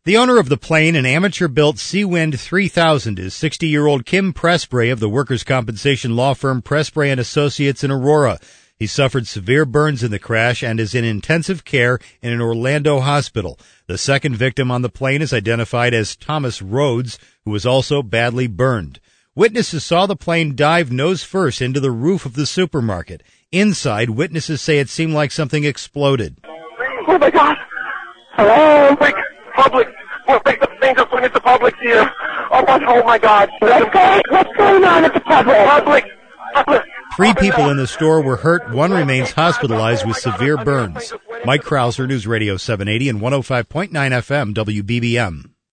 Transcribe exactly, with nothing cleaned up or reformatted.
The owner of the plane, an amateur-built Seawind three thousand, is sixty-year-old Kim Pressbray of the workers' compensation law firm Pressbray and Associates in Aurora. He suffered severe burns in the crash and is in intensive care in an Orlando hospital. The second victim on the plane is identified as Thomas Rhodes, who was also badly burned. Witnesses saw the plane dive nose first into the roof of the supermarket. Inside, witnesses say it seemed like something exploded. Oh my God! Hello? Quick, public! We'll take the things up when it's the public here. Oh my, oh my God! What's going, what's going on at the public? Public! Public! Three people in the store were hurt. One remains hospitalized with severe burns. Mike Krauser, News Radio seven eighty and one oh five point nine F M W B B M.